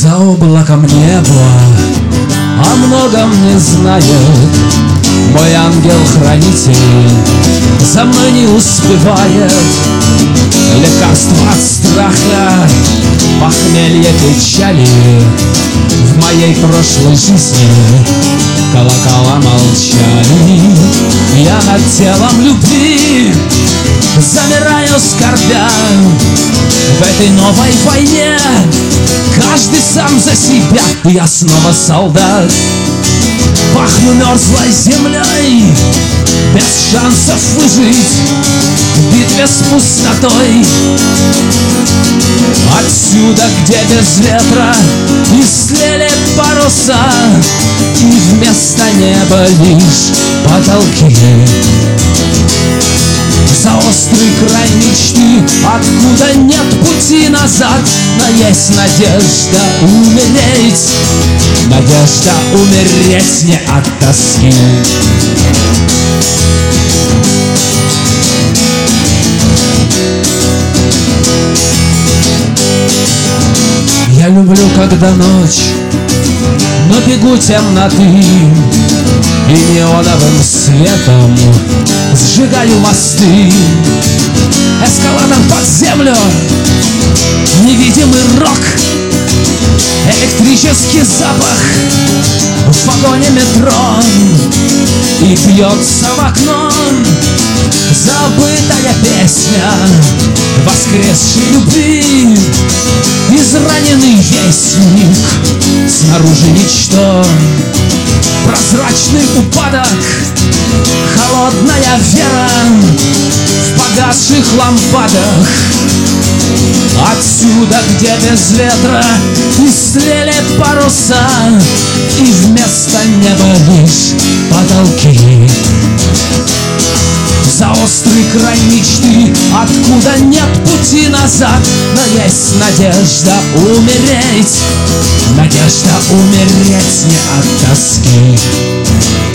За облаком небо о многом не знает. Мой ангел-хранитель за мной не успевает. Лекарство от страха, похмелье, печали. В моей прошлой жизни колокола молчали. Я над телом любви замираю, скорбя. В этой новой войне каждый сам за себя. Я снова солдат, пахну мерзлой землей, без шансов выжить в битве с пустотой. Отсюда, где без ветра истлели паруса, и вместо неба лишь потолки. За острый край мечты, откуда нет пути назад, но есть надежда умереть, надежда умереть не от тоски. Я люблю, когда ночь, но бегу темноты, и неоновым светом сжигаю мосты. Эскалатор под землю, невидимый рок, электрический запах в вагоне метро. И бьется в окно забытая песня воскресшей любви. Израненный вестник, снаружи ничто, прозрачный упадок, холодная вера в погасших лампадах. Отсюда, где без ветра истлели паруса, и вместо неба лишь потолки. За острый край мечты, откуда нет пути назад, но есть надежда умереть, надежда умереть не от тоски.